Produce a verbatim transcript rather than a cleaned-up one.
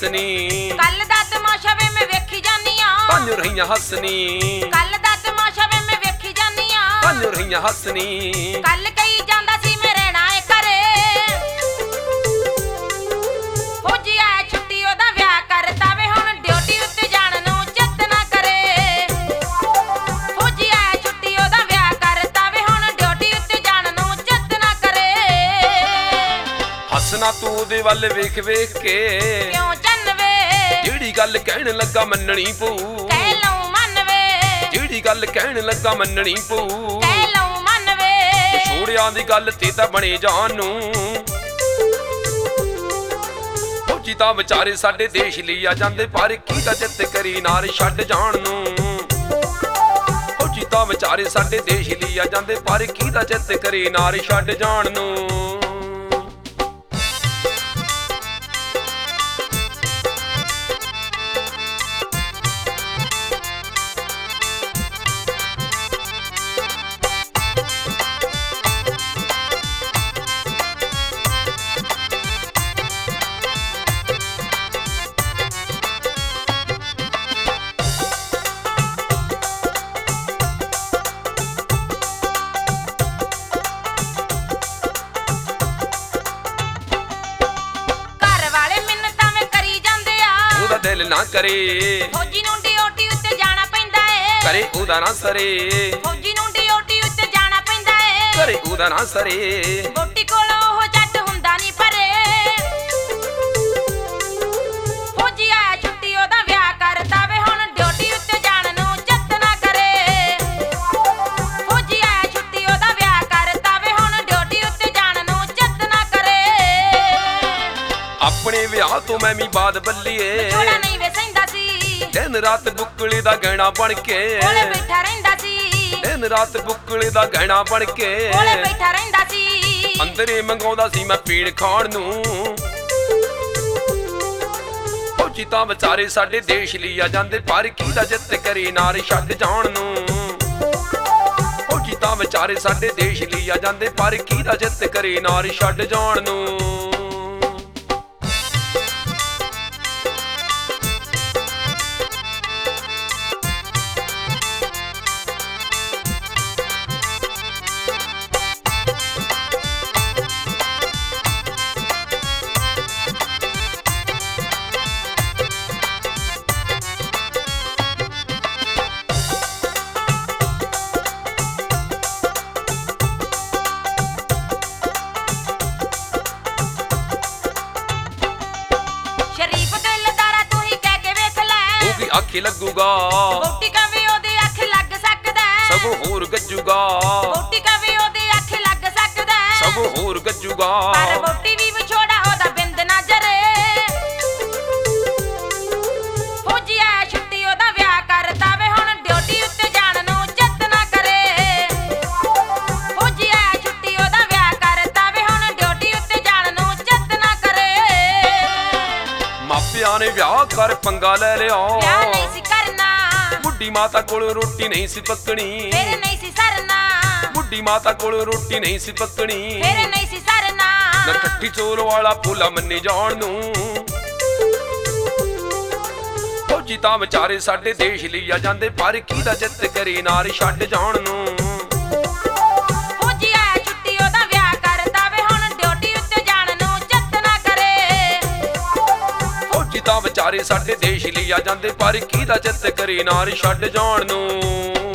ਹੱਸਣੀ ਕੱਲ ਦਾ ਤਮਾਸ਼ਾ ਵੇ ਮੈਂ ਵੇਖੀ ਜਾਨੀ ਆ ਤਾਂਿਓ ਰਹੀਆਂ ਹੱਸਣੀ ਕੱਲ ਦਾ ਤਮਾਸ਼ਾ ਵੇ ਮੈਂ ਵੇਖੀ ਜਾਨੀ ਆ ਤਾਂਿਓ ਰਹੀਆਂ ਹੱਸਣੀ ਕੱਲ ਕਹੀ ਜਾਂਦਾ ਸੀ ਮੈਂ ਰਹਿਣਾ ਏ ਘਰੇ ਫੌਜੀ ਆਇਆ ਛੁੱਟੀ ਉਹਦਾ ਵਿਆਹ ਕਰਤਾ ਵੇ ਹੁਣ ਡਿਊਟੀ ਉੱਤੇ ਜਾਣ ਨੂੰ ਚਿੱਤ ਨਾ ਕਰੇ ਫੌਜੀ ਆਇਆ ਛੁੱਟੀ ਉਹਦਾ ਵਿਆਹ ਕਰਤਾ ਵੇ ਹੁਣ ਡਿਊਟੀ ਉੱਤੇ ਜਾਣ ਨੂੰ ਚਿੱਤ ਨਾ ਕਰੇ ਹੱਸਣਾ ਤੂੰ ਉਹਦੇ ਵੱਲ ਵੇਖ ਵੇਖ ਕੇ ਕਿਉਂ ਚੰਨ ਵੇ ਜਿਹੜੀ ਗੱਲ ਕਹਿਣ ਲੱਗਾ ਮੰਨਣੀ ਪਊ ਕਹਿ ਲਊ ਮੰਨ ਵੇ ਜਿਹੜੀ ਗੱਲ ਕਹਿਣ ਲੱਗਾ ਮੰਨਣੀ ਪਊ ਕਹਿ ਲਊ ਮੰਨ ਵੇ ਛੋੜਿਆਂ ਦੀ ਗੱਲ ਤੇ ਤਾਂ ਬਣੇ ਜਾਣ ਨੂੰ ਫੌਜੀ ਤਾਂ ਵਿਚਾਰੇ ਸਾਡੇ ਦੇਸ਼ ਲਈ ਆ ਜਾਂਦੇ ਪਰ ਕੀ ਤਾਂ ਜਿੱਤ ਕਰੀ ਨਾਰ ਛੱਡ ਜਾਣ ਨੂੰ ਫੌਜੀ ਤਾਂ ਵਿਚਾਰੇ ਸਾਡੇ ਦੇਸ਼ ਲਈ ਆ ਜਾਂਦੇ ਪਰ ਕੀ ਤਾਂ ਜਿੱਤ ਕਰੀ ਨਾਰ ਛੱਡ ਜਾਣ ਨੂੰ ਦਿਲ ਨਾ ਕਰੇ ਫੌਜੀ ਨੂੰ ਡਿਊਟੀ ਉੱਤੇ ਜਾਣਾ ਪੈਂਦਾ ਏ ਕਰੇ ਉਹਦਾ ਨਾ ਸਰੇ ਫੌਜੀ ਨੂੰ ਡਿਊਟੀ ਉੱਤੇ ਜਾਣਾ ਪੈਂਦਾ ਏ ਕਰੇ ਉਹਦਾ ਨਾ ਸਰੇ ਗੋਟੀ ਕੋਲ ਉਹ ਜੱਟ ਹੁੰਦਾ ਨਹੀਂ ਪਰੇ ਫੌਜੀ ਆਇਆ ਛੁੱਟੀ ਉਹਦਾ ਵਿਆਹ ਕਰਤਾ ਵੇ ਹੁਣ ਡਿਊਟੀ ਉੱਤੇ ਜਾਣ ਨੂੰ ਚਿੱਤ ਨਾ ਕਰੇ ਫੌਜੀ ਆਇਆ ਛੁੱਟੀ ਉਹਦਾ ਵਿਆਹ ਕਰਤਾ ਵੇ ਹੁਣ ਡਿਊਟੀ ਉੱਤੇ ਜਾਣ ਨੂੰ ਚਿੱਤ ਨਾ ਕਰੇ ਆਪਣੇ ਵਿਆਹ ਤੋਂ ਮੈਂ ਵੀ ਬਾਦ ਬੱਲੀਏ ਥੋੜਾ ਨਹੀਂ ਵੇ ਸਹਿੰਦਾ ਸੀ ਦਿਨ ਰਾਤ ਬੁੱਕਲੇ ਦਾ ਗਹਿਣਾ ਬਣ ਕੇ ਕੋਲੇ ਬੈਠਾ ਰਹਿੰਦਾ ਸੀ ਦਿਨ ਰਾਤ ਬੁੱਕਲੇ ਦਾ ਗਹਿਣਾ ਬਣ ਕੇ ਕੋਲੇ ਬੈਠਾ ਰਹਿੰਦਾ ਸੀ ਅੰਦਰੇ ਮੰਗਾਉਂਦਾ ਸੀ ਮੈਂ ਪੀੜ ਖਾਣ ਨੂੰ ਫੌਜੀ ਤਾਂ ਵਿਚਾਰੇ ਸਾਡੇ ਦੇਸ਼ ਲਈ ਆ ਜਾਂਦੇ ਪਰ ਕੀ ਦਾ ਜਿੱਤ ਕਰੇ ਨਾਰ ਛੱਡ ਜਾਣ ਨੂੰ ਫੌਜੀ ਤਾਂ ਵਿਚਾਰੇ ਸਾਡੇ ਦੇਸ਼ ਲਈ ਆ ਜਾਂਦੇ ਪਰ ਕੀ ਦਾ ਜਿੱਤ ਕਰੇ ਨਾਰ ਛੱਡ ਜਾਣ ਨੂੰ ਅੱਖ ਲੱਗੂਗਾ ਬੋਟੀ ਕਵੀ ਉਹਦੇ ਅੱਖ ਲੱਗ ਸਕਦਾ ਸਗੋਂ ਹੋਰ ਗੱਜੂਗਾ ਬੋਟੀ ਕਵੀ ਉਹਦੇ ਅੱਖ ਲੱਗ ਸਕਦਾ ਸਗੋਂ ਹੋਰ ਗੱਜੂਗਾ ਪਰ ਬੋਟੀ ਵੀ ਵਿਛੋੜਾ ਉਹਦਾ ਬਿੰਦ ਨਾ ਜਰੇ ਫੌਜੀ ਆਇਆ ਛੁੱਟੀ ਉਹਦਾ ਵਿਆਹ ਕਰਤਾ ਵੇ ਹੁਣ ਡਿਊਟੀ ਉੱਤੇ ਜਾਣ ਨੂੰ ਚਿੱਤ ਨਾ ਕਰੇ ਫੌਜੀ ਆਇਆ ਛੁੱਟੀ ਉਹਦਾ ਵਿਆਹ ਕਰਤਾ ਵੇ ਹੁਣ ਡਿਊਟੀ ਉੱਤੇ ਜਾਣ ਨੂੰ ਚਿੱਤ ਨਾ ਕਰੇ ਮਾਪਿਆਂ ਨੇ ਵਿਆਹ ਕਰ ਪੰਗਾ ਲੈ ਲਿਆ ਵਿਆਹ ਨਹੀਂ ਸੀ ਕਰਨਾ ਬੁੱਢੀ ਮਾਤਾ ਕੋਲ ਰੋਟੀ ਨਹੀਂ ਸੀ ਪੱਕਣੀ ਫਿਰ ਨਹੀਂ ਸੀ ਸਰਨਾ ਬੁੱਢੀ ਮਾਤਾ ਕੋਲ ਰੋਟੀ ਨਹੀਂ ਸੀ ਪੱਕਣੀ ਫਿਰ ਨਹੀਂ ਸੀ ਸਰਨਾ ਨਾ ਠੱਠੀ ਚੋਰ ਵਾਲਾ ਭੋਲਾ ਮੰਨੇ ਜਾਣ ਨੂੰ ਫੌਜੀ ਤਾਂ ਵਿਚਾਰੇ ਸਾਡੇ ਦੇਸ਼ ਲਈ ਆ ਜਾਂਦੇ ਪਰ ਕੀ ਦਾ ਜਿੱਤ ਕਰੇ ਨਾਰ ਛੱਡ ਜਾਣ ਨੂੰ ਫੌਜੀ ਆਇਆ ਛੁੱਟੀ ਉਹਦਾ ਵਿਆਹ ਕਰਤਾ ਵੇ ਹੁਣ ਡਿਊਟੀ ਉੱਤੇ ਜਾਣ ਨੂੰ ਚਿੱਤ ਨਾ ਕਰੇ ਫੌਜੀ ਤਾਂ ਵਿਚਾਰੇ ਸਾਡੇ ਦੇਸ਼ ਲਈ ਆ ਜਾਂਦੇ ਪਰ ਕੀ ਦਾ ਜਿੱਤ ਕਰੇ ਨਾਰ ਛੱਡ ਜਾਣ ਨੂੰ